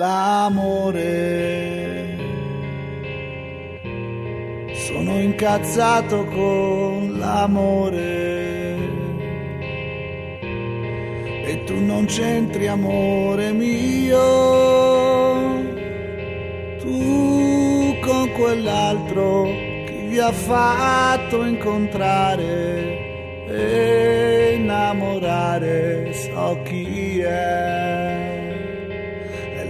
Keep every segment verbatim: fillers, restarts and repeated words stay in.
l'amore. Sono incazzato con l'amore e tu non c'entri, amore mio, tu con quell'altro che vi ha fatto incontrare e innamorare, so chi è, è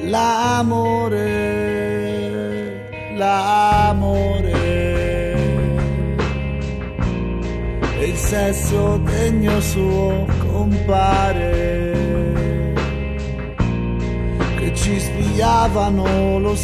l'amore, l'amore, e il sesso degno suo compare, che ci spiavano, lo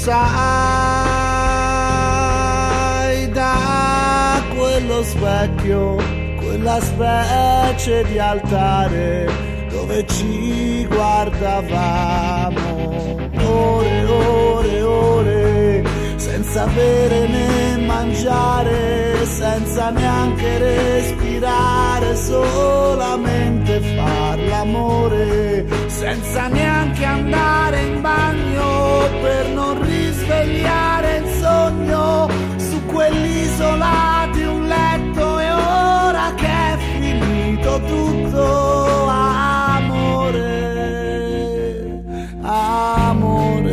sai, da quello specchio, quella specie di altare dove ci guardavamo ore, ore, ore, senza bere né mangiare, senza neanche respirare, solamente far l'amore, senza neanche andare in bagno per non risvegliare il sogno, su quell'isola di un letto, e ora che è finito tutto, amore, amore.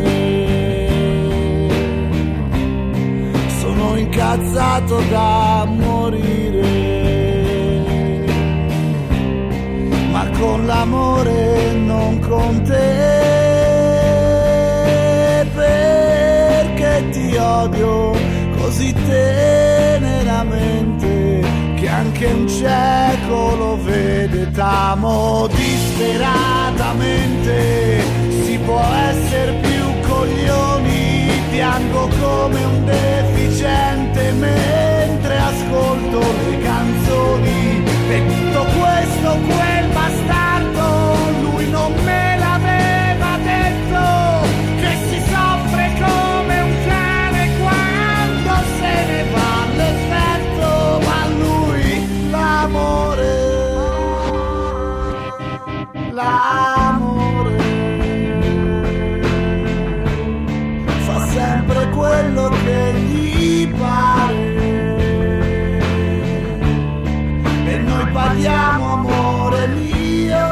Sono incazzato da morire, ma con l'amore, non con te, perché ti odio così teneramente che anche un cieco lo vede. T'amo disperatamente, si può essere più coglioni, piango come un deficiente mentre ascolto le canzoni, e tutto questo quel bastardo lui non me l'aveva detto, che si soffre come un cane quando se ne va l'effetto, ma lui l'amore, l'amore fa sempre quello che gli pare, e noi parliamo, amore mio,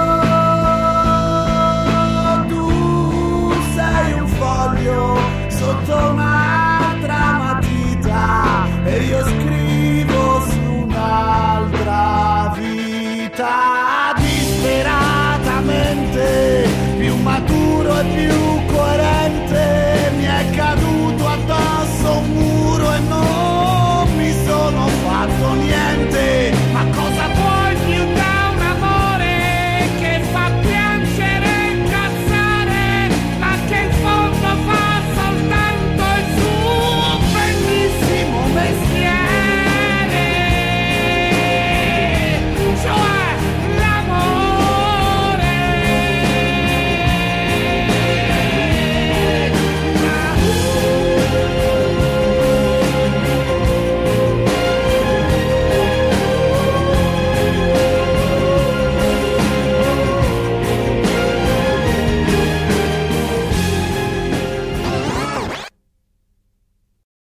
tu sei un foglio sotto un'altra matita e io scrivo su un'altra vita, disperatamente, più maturo e più